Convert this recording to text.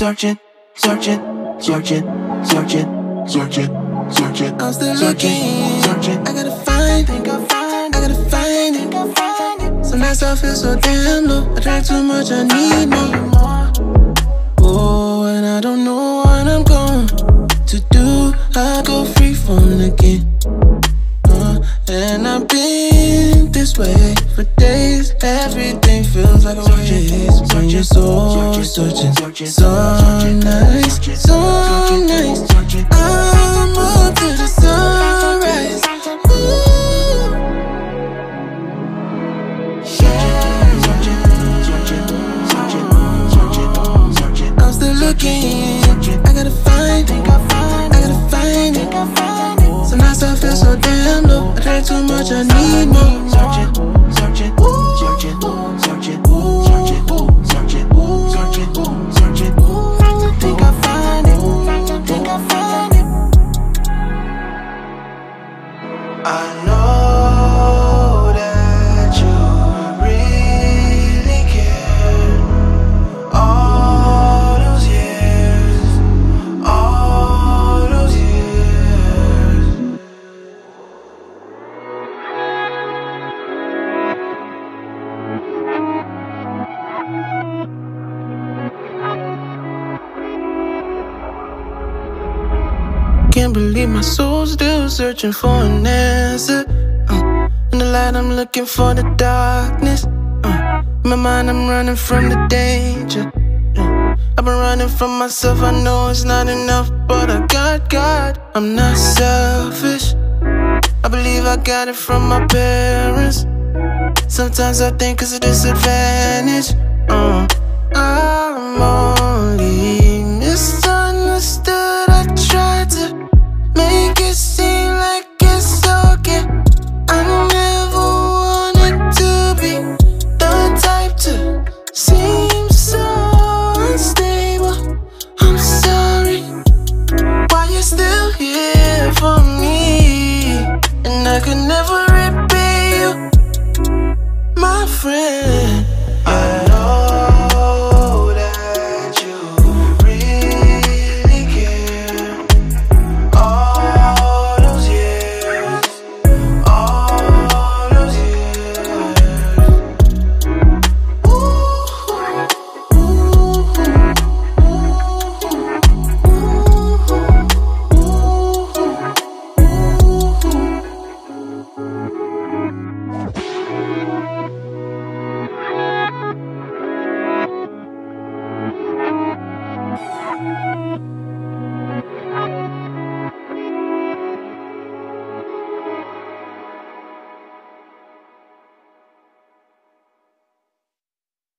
searching, searching, searching, searching, searching, searching. I'm still looking, searching. I gotta find it, I gotta find it. Some nights I feel so damn low. I drank too much, I need more. Oh, and I don't know what I'm going to do. I go free falling again. And I've been this way for days. Everything feels like a waste when you're so searching. So nice, so nice. I'm up to the sunrise. I'm still looking. I gotta find it. I gotta find it. Some nights I feel so damn low. I drank too much, I need more. Searching, searching, searching, searching, searching, searching, searching, searching. Think I find it, think I find it. I know that you really care. All those years, all those years. Can't believe my soul's still searching for an answer. In the light I'm looking for the darkness. In my mind I'm running from the danger. I've been running from myself, I know it's not enough, but I got God. I'm not selfish, I believe I got it from my parents. Sometimes I think it's a disadvantage. I'm only misunderstood. I tried to make it seem like it's okay. I never wanted to be the type to seem so unstable. I'm sorry, why you still here for me? And I could never repay you, my friend.